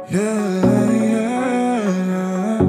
Yeah, yeah.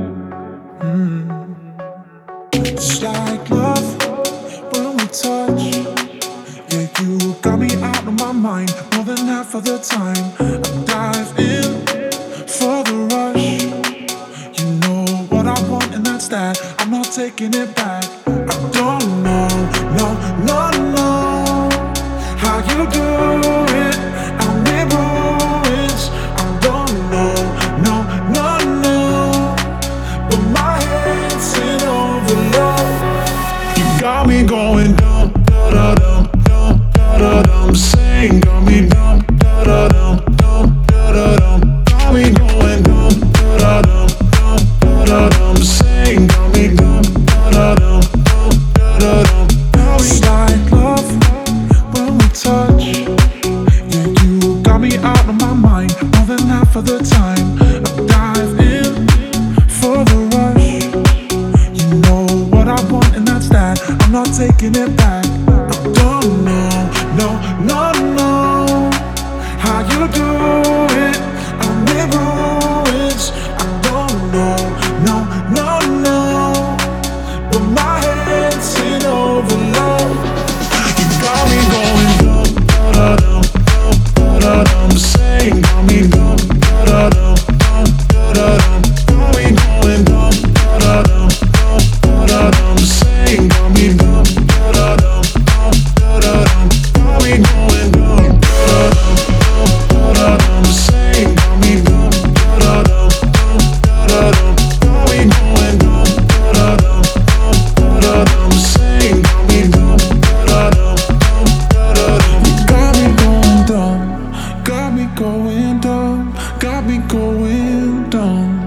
It's like love when we touch. Yeah, you got me out of my mind more than half of the time. I dive in for the rush. You know what I want, and that's that. I'm not taking it back. I don't know, no, no, no, how you do it. I'm in ruins. I don't know, no, no, no, but my head's in overload. You got me going dumb, da da dum, dumb, da da dum. Saying got me dumb, da da dum, dumb, da da dum. Got me going dumb, da da dum, dumb, da da dum. Saying got me dumb, da da dum, dumb, da da dum. It's like love when we touch. Yeah, you got me out of my mind more than half of the time. I dive in for the rush. You know what I want, and that's that. I'm not taking it back. I don't know, no, no, no, how you do it. I'm in ruins. I don't know, no, no, no, but my head's in overload. You got me going dumb, da da dum, dumb, da da dum. Saying got me dumb, da da dum, dumb, da da dum. Got me going dumb, da da dum, dumb, da da dum. Saying got me dumb, da da dum, dumb, da da dum. Got me going dumb, da da dum, dumb, da da dum. Saying got me dumb, da da dum, dumb, da da dum. Got me going dumb, da da dum, dumb, da da dum. Saying got me dumb, da da dum, dumb, da da dum. You got me going dumb, got me going dumb, got me going dumb.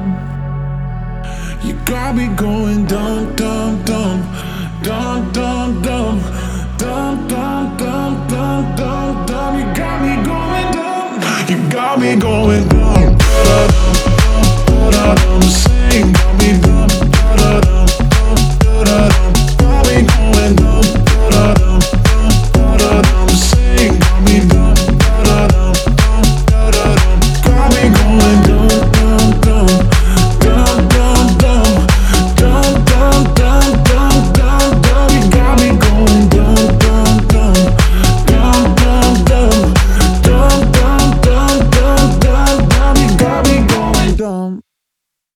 You got me going dumb, dumb, dumb, dumb, dumb, dumb, dumb, dumb, dumb, dumb, dumb, dumb. You got me going dumb. You got me going dumb, da da dum, da da dum. Saying.